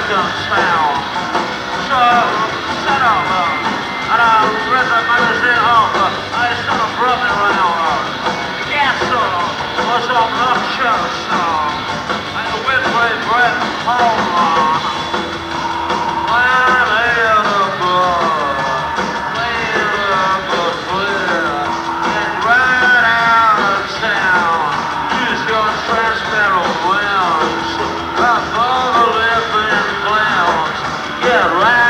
sound. So, set up, and I read the magazine up, I sort of brought me around. Yes, was obnoxious, and the wind very breath home. I made a book, clear, and right out of town. Use your transparent lens, above the living clouds. Get right.